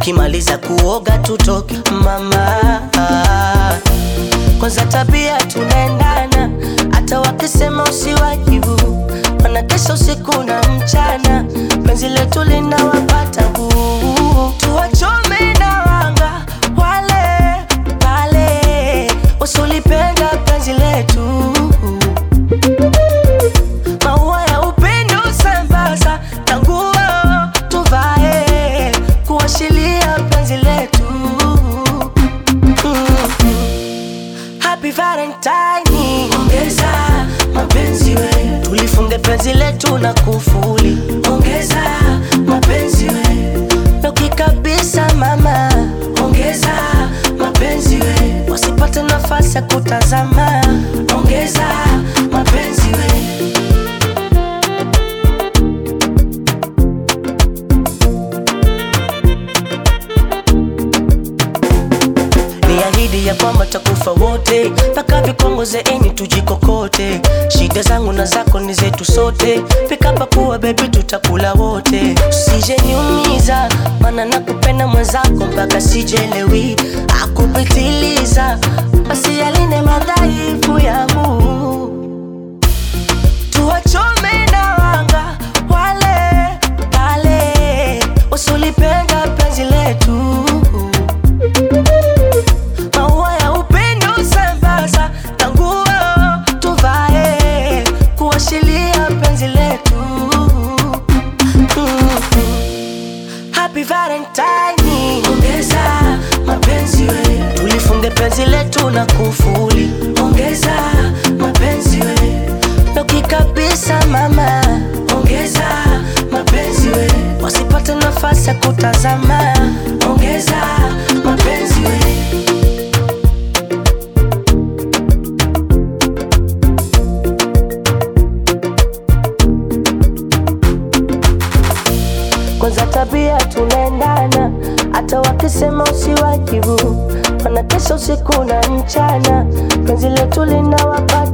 tukimaliza kuoga tutoke mama. Kwanza tabia tunaendana, hata wakisema usiwajibu, wanakesha usiku na mchana, penzi letu linawapata nguvu. Tuwachome na wanga wale pale usulipenda penzi letu, maua ya upendo sambaza na nguo tuvae kuashiria penzi letu. Happy Valentine, ongeza mapenzi we, tulifunge penzi letu na kufuli. Ongeza mapenzi we, loki kabisa mama. Ongeza mapenzi we, wasipate nafasi ya kutazama. Ongeza mapenzi we. Ya kwamba takufa wote, paka vikongoze eni tujikokote. Shida zangu na zako ni zetu sote, pika pakuwa baby tutakula wote. Usije niumiza, mana nakupenda mwenzako mpaka sijelewi. Akupitiliza, basi yaline madhaifu yangu. Tuwachome na wanga wale pale usulipenda penzi letu, Happy Valentine, ongeza mapenzi we, tulifunge penzi letu na kufuli. Ongeza mapenzi we, loki kabisa mama. Ongeza mapenzi we, wasipate nafasi ya kutazama. Ongeza mapenzi we. Kwanza tabia tunaendana, hata wakisema usiwajibu, wanakesha usiku na mchana, penzi letu linawapa